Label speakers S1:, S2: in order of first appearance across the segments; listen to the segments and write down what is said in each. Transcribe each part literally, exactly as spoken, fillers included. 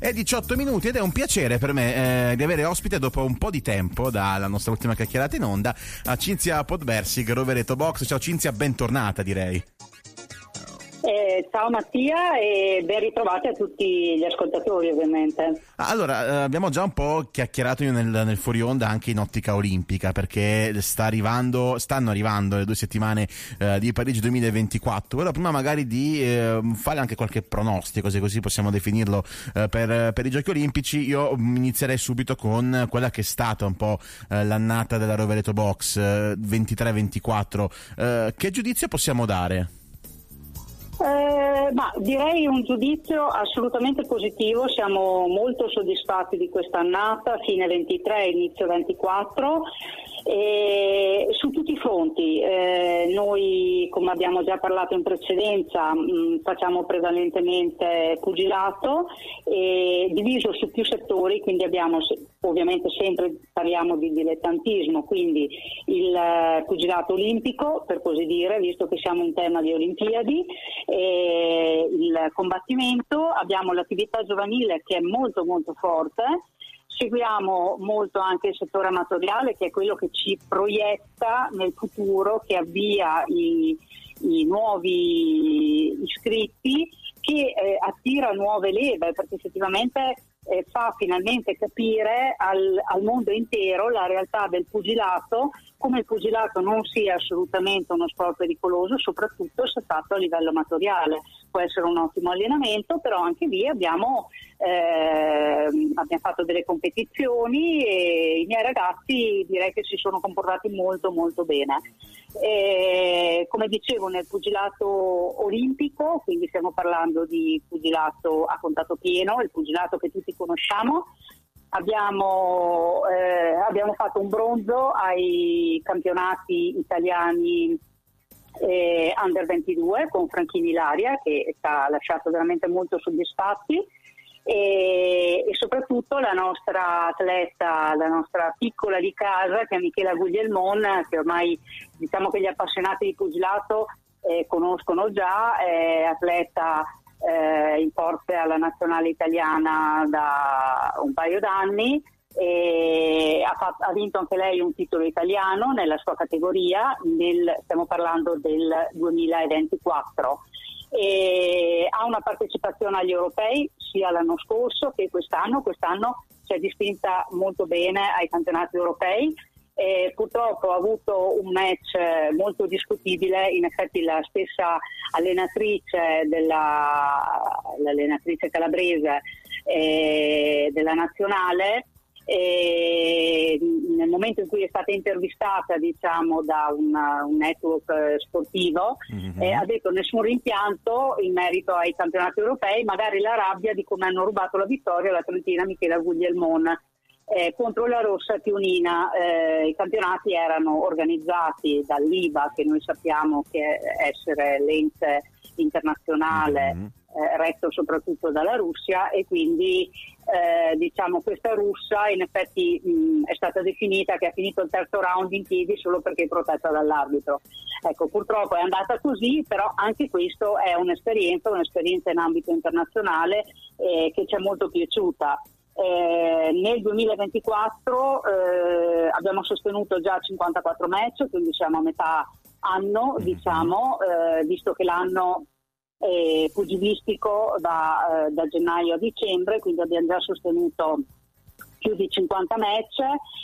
S1: e diciotto minuti ed è un piacere per me eh, di avere ospite dopo un po' di tempo dalla nostra ultima chiacchierata in onda a Cinzia Podbersig, Rovereto Box. Ciao Cinzia, bentornata direi.
S2: Eh, ciao Mattia e ben ritrovati a tutti gli ascoltatori ovviamente.
S1: Allora, eh, abbiamo già un po' chiacchierato nel, nel fuori onda anche in ottica olimpica, perché sta arrivando, stanno arrivando le due settimane eh, di Parigi duemilaventiquattro. Però prima magari di eh, fare anche qualche pronostico, se così possiamo definirlo, eh, per, per i Giochi Olimpici, io inizierei subito con quella che è stata un po' eh, l'annata della Rovereto Box eh, ventitré ventiquattro. Eh, che giudizio possiamo dare?
S2: Eh, ma direi un giudizio assolutamente positivo, siamo molto soddisfatti di questa annata, fine ventitré, inizio ventiquattro, e su tutti i fronti. Eh, noi, come abbiamo già parlato in precedenza, mh, facciamo prevalentemente pugilato, e diviso su più settori, quindi abbiamo ovviamente sempre parliamo di dilettantismo, quindi il eh, pugilato olimpico, per così dire, visto che siamo in tema di Olimpiadi, e il combattimento, abbiamo l'attività giovanile che è molto molto forte, seguiamo molto anche il settore amatoriale, che è quello che ci proietta nel futuro, che avvia i, i nuovi iscritti, che eh, attira nuove leve, perché effettivamente eh, fa finalmente capire al, al mondo intero la realtà del pugilato, come il pugilato non sia assolutamente uno sport pericoloso, soprattutto se fatto a livello amatoriale. Può essere un ottimo allenamento, però anche lì abbiamo, eh, abbiamo fatto delle competizioni e i miei ragazzi direi che si sono comportati molto molto bene. E, come dicevo, nel pugilato olimpico, quindi stiamo parlando di pugilato a contatto pieno, il pugilato che tutti conosciamo. Abbiamo, eh, abbiamo fatto un bronzo ai campionati italiani eh, under ventidue con Franchini Ilaria, che ci ha lasciato veramente molto soddisfatti, e, e soprattutto la nostra atleta, la nostra piccola di casa, che è Michela Guglielmon, che ormai diciamo che gli appassionati di pugilato eh, conoscono già, è atleta Eh, in forze alla nazionale italiana da un paio d'anni, e ha, fatto, ha vinto anche lei un titolo italiano nella sua categoria, nel, stiamo parlando del duemilaventiquattro, e ha una partecipazione agli europei sia l'anno scorso che quest'anno. Quest'anno si è distinta molto bene ai campionati europei. E purtroppo ha avuto un match molto discutibile, in effetti la stessa allenatrice della l'allenatrice calabrese eh, della nazionale, e nel momento in cui è stata intervistata diciamo da una, un network sportivo, mm-hmm. eh, ha detto nessun rimpianto in merito ai campionati europei, magari la rabbia di come hanno rubato la vittoria alla trentina Michela Guglielmon Eh, contro la Rossa Tionina. Eh, i campionati erano organizzati dall'I B A, che noi sappiamo che essere l'ente internazionale mm-hmm. eh, retto soprattutto dalla Russia, e quindi eh, diciamo questa russa in effetti mh, è stata definita che ha finito il terzo round in piedi solo perché è protetta dall'arbitro. Ecco, purtroppo è andata così, però anche questo è un'esperienza, un'esperienza in ambito internazionale eh, che ci è molto piaciuta. Eh, nel duemilaventiquattro eh, abbiamo sostenuto già cinquantaquattro match, quindi siamo a metà anno, diciamo, eh, visto che l'anno è pugilistico da, eh, da gennaio a dicembre, quindi abbiamo già sostenuto più di cinquanta match,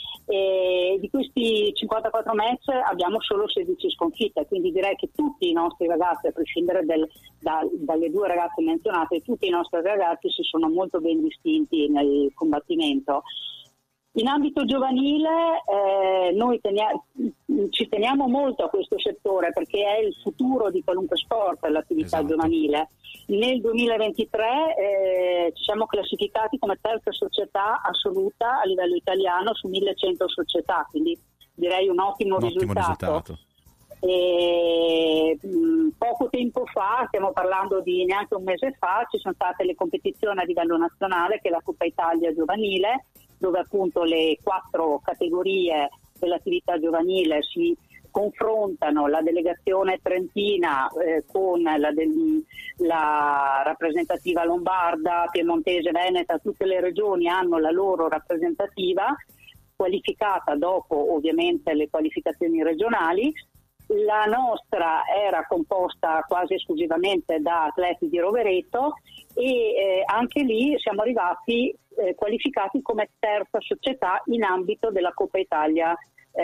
S2: e di questi cinquantaquattro match abbiamo solo sedici sconfitte, quindi direi che tutti i nostri ragazzi, a prescindere del, da, dalle due ragazze menzionate, tutti i nostri ragazzi si sono molto ben distinti nel combattimento. In ambito giovanile eh, noi tenia- ci teniamo molto a questo settore, perché è il futuro di qualunque sport, l'attività esatto. giovanile. Nel duemilaventitré eh, ci siamo classificati come terza società assoluta a livello italiano su millecento società, quindi direi un ottimo, un ottimo risultato. risultato. E, mh, poco tempo fa, stiamo parlando di neanche un mese fa, ci sono state le competizioni a livello nazionale, che è la Coppa Italia giovanile, dove appunto le quattro categorie dell'attività giovanile si confrontano la delegazione trentina eh, con la, del, la rappresentativa lombarda, piemontese, veneta, tutte le regioni hanno la loro rappresentativa qualificata dopo ovviamente le qualificazioni regionali. La nostra era composta quasi esclusivamente da atleti di Rovereto e eh, anche lì siamo arrivati eh, qualificati come terza società in ambito della Coppa Italia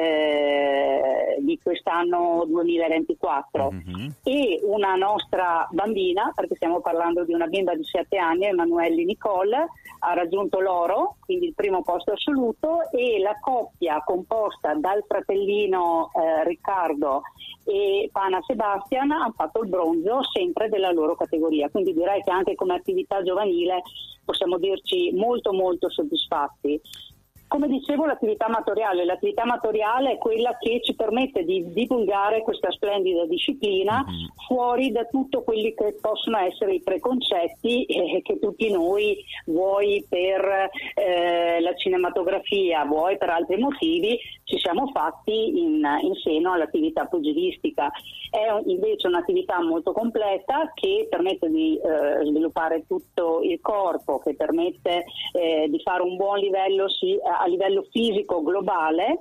S2: eh, di quest'anno duemilaventiquattro. Mm-hmm. E una nostra bambina, perché stiamo parlando di una bimba di sette anni, Emanuele Nicole, ha raggiunto l'oro, quindi il primo posto assoluto, e la coppia composta dal fratellino eh, Riccardo e Pana Sebastian hanno fatto il bronzo sempre della loro categoria, quindi direi che anche come attività giovanile possiamo dirci molto molto soddisfatti. Come dicevo, l'attività amatoriale, l'attività amatoriale è quella che ci permette di divulgare questa splendida disciplina mm-hmm. fuori da tutto quelli che possono essere i preconcetti eh, che tutti noi, vuoi per eh, la cinematografia, vuoi per altri motivi, ci siamo fatti in, in seno all'attività pugilistica. È invece un'attività molto completa che permette di eh, sviluppare tutto il corpo, che permette eh, di fare un buon livello sì, a livello fisico globale,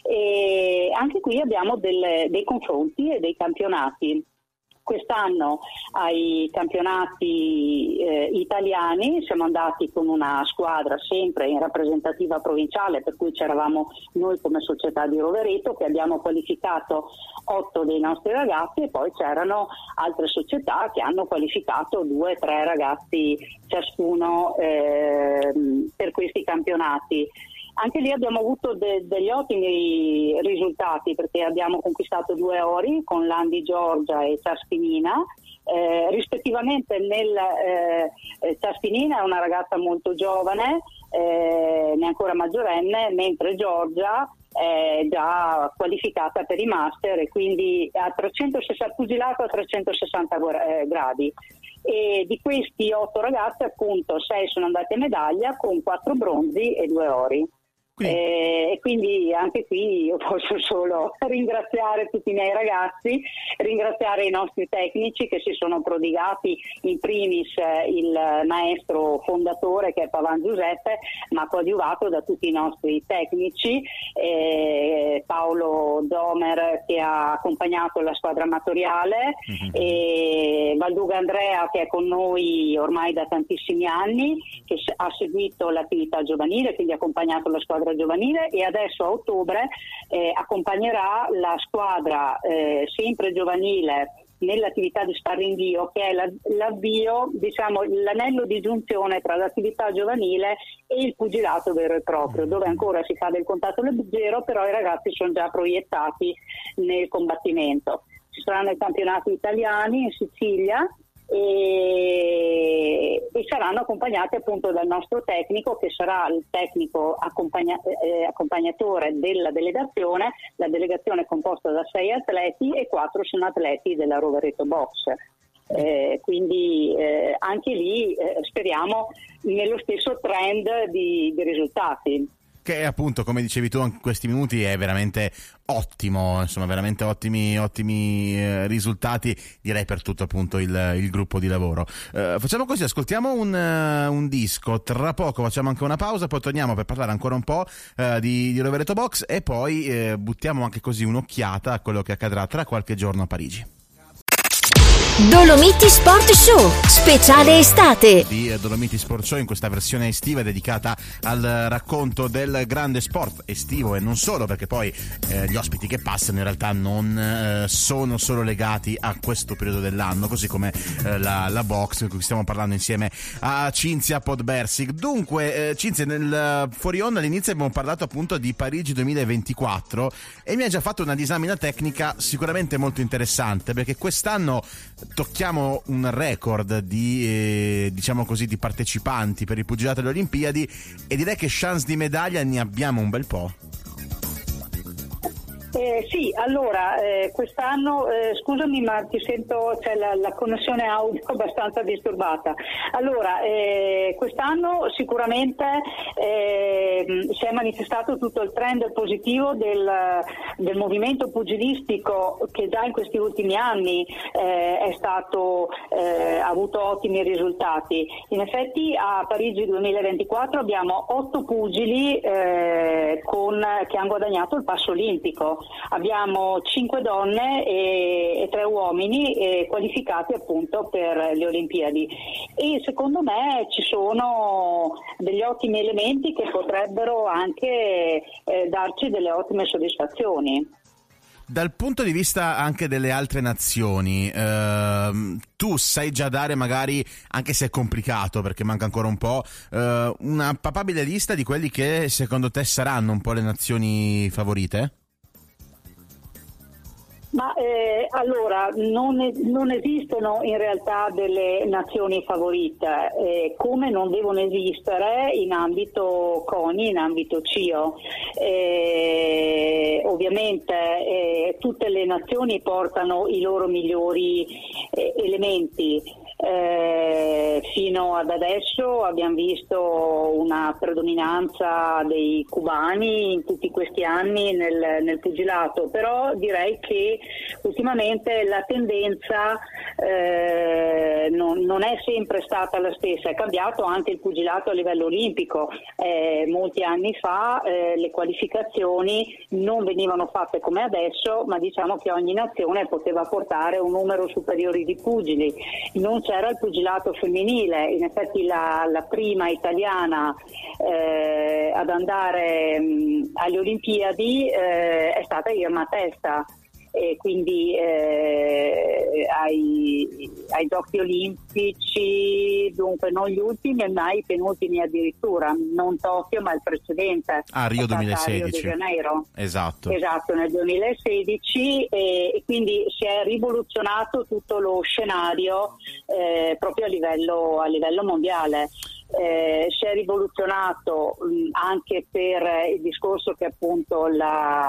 S2: e anche qui abbiamo delle, dei confronti e dei campionati. Quest'anno ai campionati eh, italiani siamo andati con una squadra sempre in rappresentativa provinciale, per cui c'eravamo noi come società di Rovereto che abbiamo qualificato otto dei nostri ragazzi e poi c'erano altre società che hanno qualificato due o tre ragazzi ciascuno eh, per questi campionati. Anche lì abbiamo avuto de- degli ottimi risultati, perché abbiamo conquistato due ori con Landi Giorgia e Ciaspinina, eh, rispettivamente nel eh, Ciaspinina è una ragazza molto giovane, eh, neanche maggiorenne, mentre Giorgia è già qualificata per i master e quindi a trecentosessanta, pugilato a trecentosessanta gradi. E di questi otto ragazzi appunto sei sono andati a medaglia con quattro bronzi e due ori. Quindi. E, e quindi anche qui io posso solo ringraziare tutti i miei ragazzi, ringraziare i nostri tecnici che si sono prodigati, in primis il maestro fondatore che è Pavan Giuseppe, ma coadiuvato da tutti i nostri tecnici, eh, Paolo Domer che ha accompagnato la squadra amatoriale, mm-hmm. e Valduga Andrea che è con noi ormai da tantissimi anni, che ha seguito l'attività giovanile, quindi ha accompagnato la squadra giovanile, e adesso a ottobre eh, accompagnerà la squadra eh, sempre giovanile nell'attività di Sparringhio, che è la, l'avvio, diciamo l'anello di giunzione tra l'attività giovanile e il pugilato vero e proprio, dove ancora si fa del contatto leggero, però i ragazzi sono già proiettati nel combattimento. Ci saranno i campionati italiani in Sicilia E, e saranno accompagnati appunto dal nostro tecnico, che sarà il tecnico accompagna, eh, accompagnatore della delegazione. La delegazione è composta da sei atleti e quattro sono atleti della Rovereto Box, eh, quindi eh, anche lì eh, speriamo nello stesso trend di, di risultati,
S1: che appunto, come dicevi tu in questi minuti, è veramente ottimo, insomma veramente ottimi ottimi eh, risultati, direi per tutto appunto il, il gruppo di lavoro. Eh, facciamo così, ascoltiamo un, uh, un disco, tra poco facciamo anche una pausa, poi torniamo per parlare ancora un po' uh, di, di Rovereto Box e poi eh, buttiamo anche così un'occhiata a quello che accadrà tra qualche giorno a Parigi.
S3: Dolomiti Sport Show, speciale estate.
S1: Di Dolomiti Sport Show in questa versione estiva dedicata al racconto del grande sport estivo e non solo, perché poi eh, gli ospiti che passano in realtà non eh, sono solo legati a questo periodo dell'anno, così come eh, la, la box di cui stiamo parlando insieme a Cinzia Podbersic. Dunque eh, Cinzia, nel fuori onda all'inizio abbiamo parlato appunto di Parigi duemilaventiquattro e mi ha già fatto una disamina tecnica sicuramente molto interessante, perché quest'anno tocchiamo un record di eh, diciamo così di partecipanti per il pugilato alle Olimpiadi e direi che chance di medaglia ne abbiamo un bel po'.
S2: Eh, sì, allora eh, quest'anno, eh, scusami ma ti sento, c'è la, la connessione audio abbastanza disturbata. Allora, eh, quest'anno sicuramente eh, si è manifestato tutto il trend positivo del, del movimento pugilistico che già in questi ultimi anni eh, è stato, eh, ha avuto ottimi risultati. In effetti a Parigi duemilaventiquattro abbiamo otto pugili eh, con, che hanno guadagnato il passo olimpico. Abbiamo cinque donne e, e tre uomini eh, qualificati appunto per le Olimpiadi, e secondo me ci sono degli ottimi elementi che potrebbero anche eh, darci delle ottime soddisfazioni.
S1: Dal punto di vista anche delle altre nazioni, ehm, tu sai già dare magari, anche se è complicato perché manca ancora un po', eh, una papabile lista di quelli che secondo te saranno un po' le nazioni favorite?
S2: Ma eh, allora non, es- non esistono in realtà delle nazioni favorite, eh, come non devono esistere in ambito CONI, in ambito C I O. Eh, ovviamente eh, tutte le nazioni portano i loro migliori eh, elementi. Eh, fino ad adesso abbiamo visto una predominanza dei cubani in tutti questi anni nel, nel pugilato, però direi che ultimamente la tendenza eh, non, non è sempre stata la stessa, è cambiato anche il pugilato a livello olimpico. Eh, molti anni fa eh, le qualificazioni non venivano fatte come adesso, ma diciamo che ogni nazione poteva portare un numero superiore di pugili. Non c'era il pugilato femminile, in effetti la, la prima italiana eh, ad andare mh, alle Olimpiadi eh, è stata Irma Testa, e quindi eh, ai, ai giochi olimpici, dunque non gli ultimi ma i penultimi addirittura, non Tokyo ma il precedente,
S1: a Rio duemilasedici,
S2: Rio de Janeiro.
S1: Esatto.
S2: Esatto, nel duemilasedici, e, e quindi si è rivoluzionato tutto lo scenario eh, proprio a livello, a livello mondiale. Eh, si è rivoluzionato mh, anche per il discorso che appunto la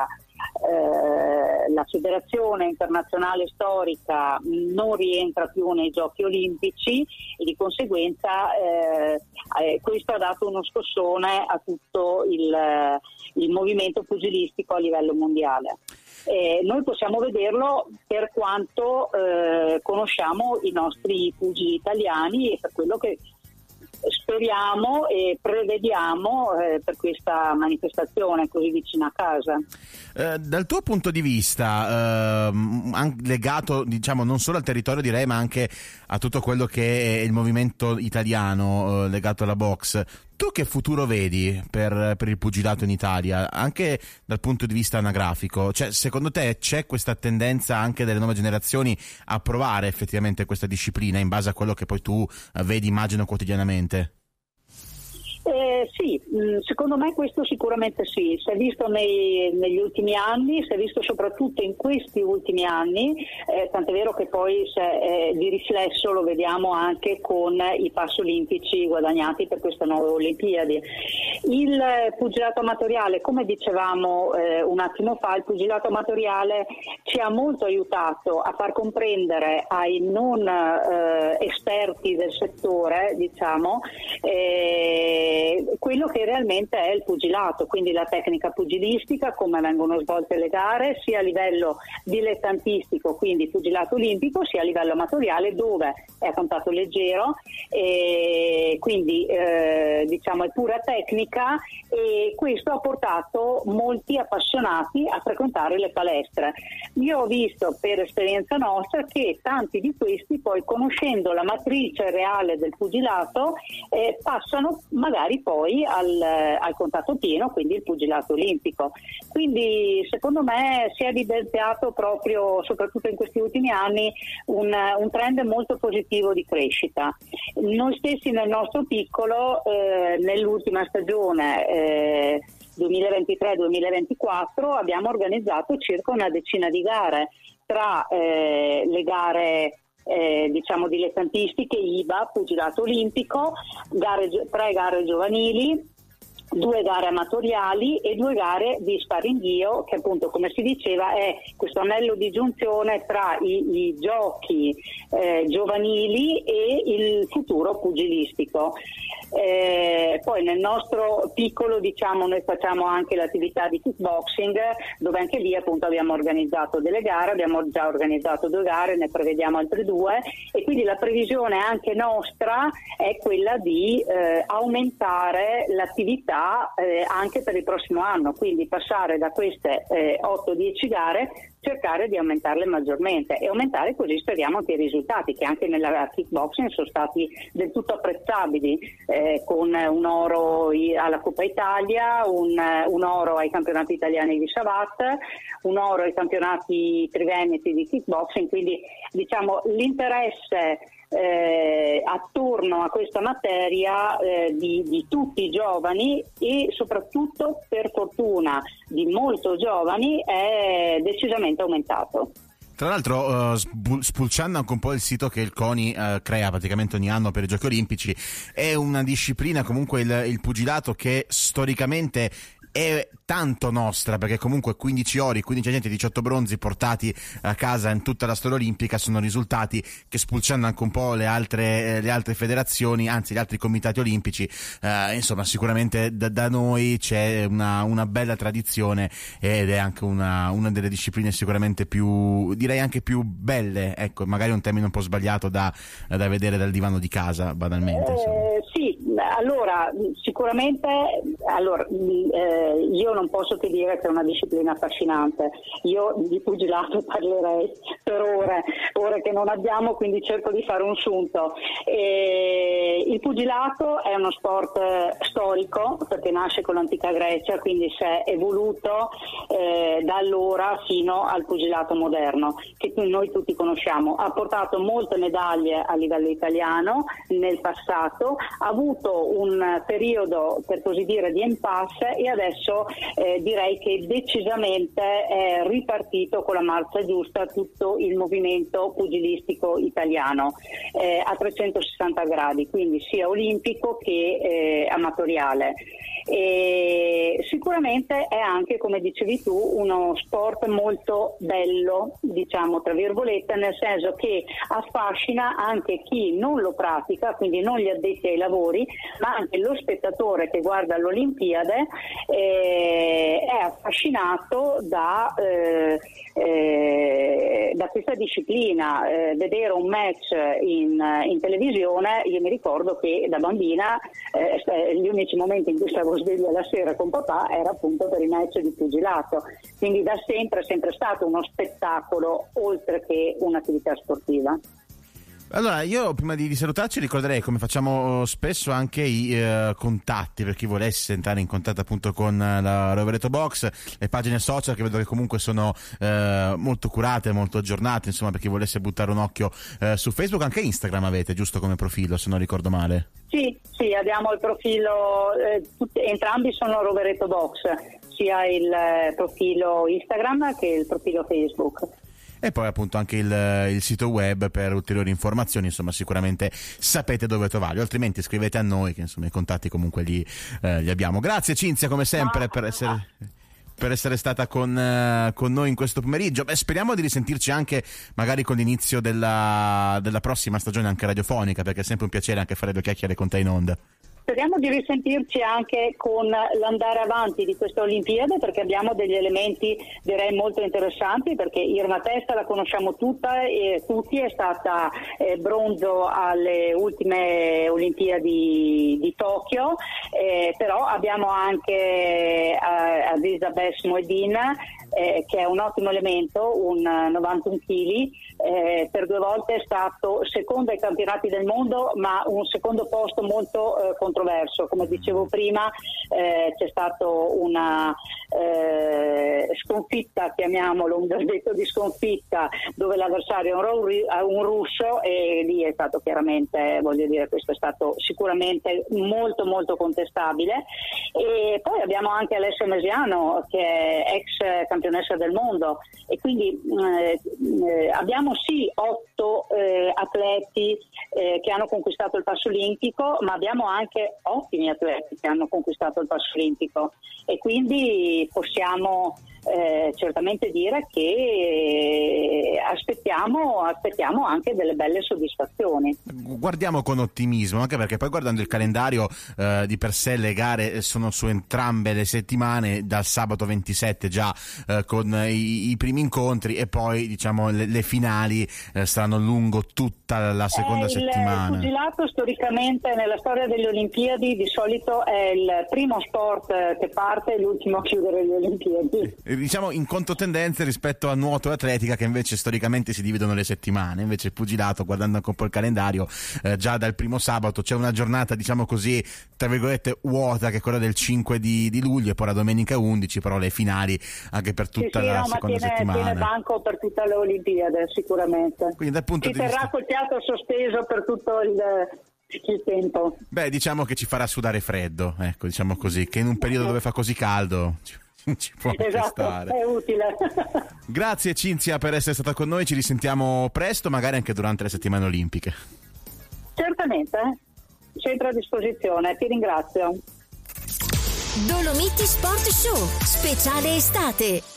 S2: Eh, la Federazione Internazionale Storica non rientra più nei Giochi Olimpici e di conseguenza eh, eh, questo ha dato uno scossone a tutto il, il movimento pugilistico a livello mondiale. Eh, noi possiamo vederlo per quanto eh, conosciamo i nostri pugili italiani e per quello che speriamo e prevediamo eh, per questa manifestazione così vicina a casa.
S1: Eh, dal tuo punto di vista, eh, legato diciamo non solo al territorio direi ma anche a tutto quello che è il movimento italiano eh, legato alla box, tu che futuro vedi per, per il pugilato in Italia, anche dal punto di vista anagrafico? Cioè, secondo te c'è questa tendenza anche delle nuove generazioni a provare effettivamente questa disciplina in base a quello che poi tu eh, vedi, immagino, quotidianamente?
S2: Eh, sì, secondo me questo sicuramente sì, si è visto nei, negli ultimi anni, si è visto soprattutto in questi ultimi anni, eh, tant'è vero che poi se, eh, di riflesso lo vediamo anche con i passi olimpici guadagnati per queste nuove Olimpiadi. Il pugilato amatoriale, come dicevamo eh, un attimo fa, il pugilato amatoriale ci ha molto aiutato a far comprendere ai non eh, esperti del settore, diciamo, eh, quello che realmente è il pugilato, quindi la tecnica pugilistica, come vengono svolte le gare, sia a livello dilettantistico, quindi pugilato olimpico, sia a livello amatoriale, dove è a contatto leggero, e quindi eh, diciamo è pura tecnica, e questo ha portato molti appassionati a frequentare le palestre. Io ho visto per esperienza nostra che tanti di questi poi, conoscendo la matrice reale del pugilato, eh, passano magari poi al, al contatto pieno, quindi il pugilato olimpico. Quindi secondo me si è evidenziato proprio, soprattutto in questi ultimi anni, un, un trend molto positivo di crescita. Noi stessi nel nostro piccolo, eh, nell'ultima stagione eh, duemilaventitré duemilaventiquattro abbiamo organizzato circa una decina di gare, tra eh, le gare Eh, diciamo dilettantistiche, I B A, pugilato olimpico, gare, tre gare giovanili, due gare amatoriali e due gare di sparinghio, che appunto, come si diceva, è questo anello di giunzione tra i, i giochi eh, giovanili e il futuro pugilistico. Eh, poi nel nostro piccolo, diciamo, noi facciamo anche l'attività di kickboxing, dove anche lì appunto abbiamo organizzato delle gare, abbiamo già organizzato due gare, ne prevediamo altre due, e quindi la previsione anche nostra è quella di eh, aumentare l'attività eh, anche per il prossimo anno, quindi passare da queste eh, otto dieci gare, cercare di aumentarle maggiormente e aumentare così speriamo anche i risultati, che anche nella kickboxing sono stati del tutto apprezzabili, eh, con un oro alla Coppa Italia, un, un oro ai campionati italiani di Shavat, un oro ai campionati triveneti di kickboxing, quindi diciamo l'interesse Eh, attorno a questa materia eh, di, di tutti i giovani e soprattutto, per fortuna, di molto giovani è decisamente aumentato.
S1: Tra l'altro, uh, spulciando anche un po' il sito che il CONI uh, crea praticamente ogni anno per i Giochi Olimpici, è una disciplina, comunque il, il pugilato, che storicamente è tanto nostra, perché comunque quindici ori, quindici argenti, diciotto bronzi portati a casa in tutta la storia olimpica sono risultati che, spulciando anche un po' le altre, le altre federazioni, anzi gli altri comitati olimpici, eh, insomma sicuramente da, da noi c'è una, una bella tradizione ed è anche una, una delle discipline sicuramente più, direi anche più belle, ecco, magari un termine un po' sbagliato da, da vedere dal divano di casa, banalmente.
S2: Eh, sì, allora sicuramente allora, eh, io non posso che dire che è una disciplina affascinante. Io di pugilato parlerei per ore, ore che non abbiamo, quindi cerco di fare un sunto. E il pugilato è uno sport storico, perché nasce con l'antica Grecia, quindi si è evoluto eh, da allora fino al pugilato moderno, che noi tutti conosciamo. Ha portato molte medaglie a livello italiano nel passato, ha avuto un periodo, per così dire, di impasse, e adesso eh, direi che decisamente è ripartito con la marcia giusta tutto il movimento pugilistico italiano eh, a trecentosessanta gradi, quindi sia olimpico che eh, amatoriale. E sicuramente è anche, come dicevi tu, uno sport molto bello, diciamo tra virgolette, nel senso che affascina anche chi non lo pratica, quindi non gli addetti ai lavori, ma anche lo spettatore che guarda l'Olimpiade eh, è affascinato da, eh, eh, da questa disciplina. Eh, vedere un match in, in televisione, io mi ricordo che da bambina eh, gli unici momenti in cui stavo sveglia la sera con papà era appunto per i match di pugilato, quindi da sempre è sempre stato uno spettacolo oltre che un'attività sportiva.
S1: Allora, io prima di, di salutarci ricorderei, come facciamo spesso, anche i eh, contatti per chi volesse entrare in contatto appunto con la Rovereto Box, le pagine social che vedo che comunque sono eh, molto curate, molto aggiornate, insomma, per chi volesse buttare un occhio eh, su Facebook. Anche Instagram avete, giusto, come profilo, se non ricordo male?
S2: Sì, sì, abbiamo il profilo, eh, tutti, entrambi sono Rovereto Box, sia il eh, profilo Instagram che il profilo Facebook.
S1: E poi appunto anche il, il sito web per ulteriori informazioni, insomma sicuramente sapete dove trovarli, altrimenti scrivete a noi che insomma i contatti comunque li, eh, li abbiamo. Grazie Cinzia come sempre ah, per essere... Ah. per essere stata con, uh, con noi in questo pomeriggio. Beh, speriamo di risentirci anche magari con l'inizio della, della prossima stagione anche radiofonica, perché è sempre un piacere anche fare due chiacchiere con te in onda.
S2: Speriamo di risentirci anche con l'andare avanti di questa Olimpiade, perché abbiamo degli elementi direi molto interessanti, perché Irma Testa la conosciamo tutta e tutti, è stata eh, bronzo alle ultime Olimpiadi di Tokyo, eh, però abbiamo anche eh, Aziza Bes Moedin, eh, che è un ottimo elemento, un novantuno chili, eh, per due volte è stato secondo ai campionati del mondo, ma un secondo posto molto eh, controverso. Come dicevo prima, eh, c'è stato una eh, sconfitta, chiamiamolo un verdetto di sconfitta, dove l'avversario è un, un russo, e lì è stato chiaramente, voglio dire, questo è stato sicuramente molto molto contestabile. E poi abbiamo anche Alessio Mesiano, che è ex campione campionessa del mondo, e quindi eh, eh, abbiamo sì otto eh, atleti eh, che hanno conquistato il passo olimpico, ma abbiamo anche ottimi atleti che hanno conquistato il passo olimpico, e quindi possiamo Eh, certamente dire che aspettiamo, aspettiamo anche delle belle soddisfazioni.
S1: Guardiamo con ottimismo, anche perché poi guardando il calendario eh, di per sé le gare sono su entrambe le settimane, dal sabato ventisette già eh, con i, i primi incontri, e poi diciamo le, le finali eh, saranno lungo tutta la seconda
S2: eh,
S1: settimana.
S2: Il pugilato storicamente nella storia delle Olimpiadi di solito è il primo sport che parte e l'ultimo a chiudere le Olimpiadi.
S1: Diciamo in controtendenza rispetto a nuoto e atletica, che invece storicamente si dividono le settimane. Invece il pugilato, guardando anche un po' il calendario, eh, già dal primo sabato c'è una giornata, diciamo così, tra virgolette vuota, che è quella del cinque di, di luglio, e poi la domenica undici, però le finali anche per tutta
S2: sì, sì,
S1: la
S2: no,
S1: seconda
S2: ma tiene,
S1: settimana.
S2: tiene banco per tutta le Olimpiadi sicuramente.
S1: Quindi dal punto
S2: si
S1: di
S2: terrà
S1: vista...
S2: col fiato sospeso per tutto il, il tempo.
S1: Beh, diciamo che ci farà sudare freddo, ecco, diciamo così, che in un periodo dove fa così caldo ci può anche
S2: esatto,
S1: stare.
S2: è utile.
S1: Grazie Cinzia per essere stata con noi, ci risentiamo presto, magari anche durante le settimane olimpiche.
S2: Certamente, sempre a disposizione, ti ringrazio.
S3: Dolomiti Sport Show, speciale estate.